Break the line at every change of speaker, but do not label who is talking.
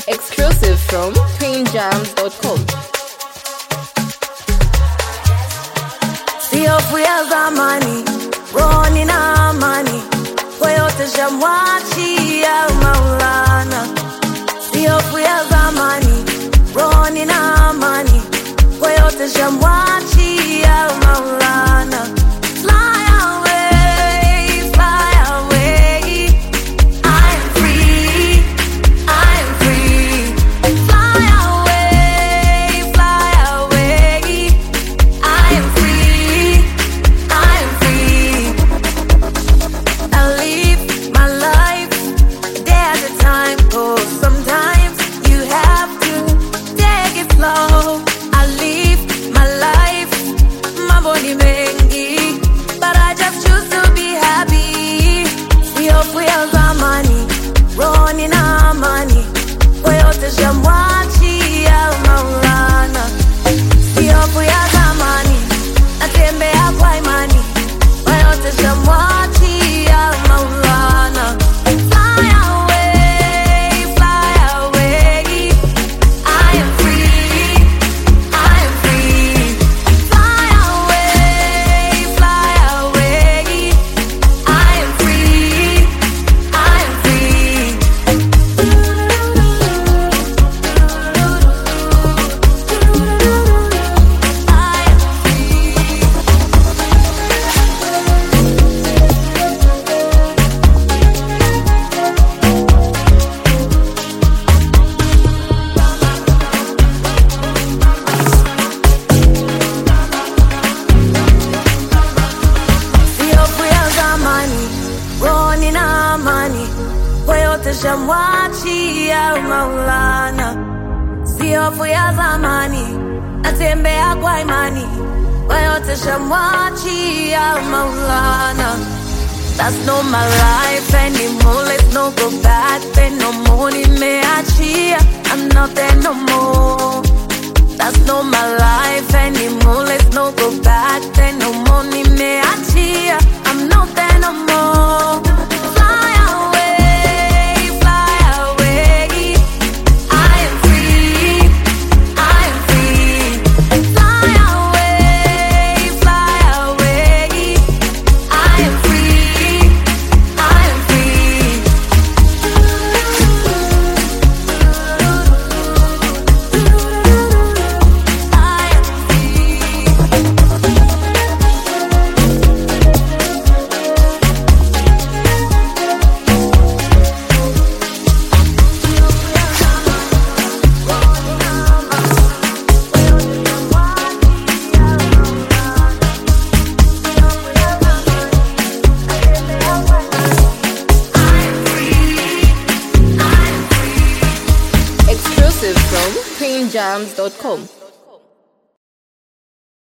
Exclusive from queenjams.com.
Sio fuya zamani, rohoni na amani, kwa yote shamwachia Maulana. Sio fuya zamani, rohoni na amani, kwa yote shamwachia Maulana. Fly away, fly away, I am free, I am free. Fly away, I am free, I am free. I live my life a day at a time, 'cause sometimes you have to take it slow. I live my life, mambo ni mengi, but I just choose to be happy. Sio fuya zamani, rohoni na amani, kwa yote shamwachia Maulana. Sio fuya zamani, natembea kwa imani, kwa yote shamwachia Maulana. Fly away, I am free, I am free. Fly away, I am free, I am free. Sio fuya zamani, rohoni na amani, kwa yote shamwachia Maulana. Sio fuya zamani, natembea kwa imani, kwa yote shamwachia Maulana. That's not my life anymore, let's not go back there no more. Nimeachia, I'm not there no more. That's not my life anymore, let's not go back there no more. Nimeachia, I'm not there no more. Fly away, I am free, I am free. Fly away, I am free, I am free. I am
Exclusive from queenjams.com.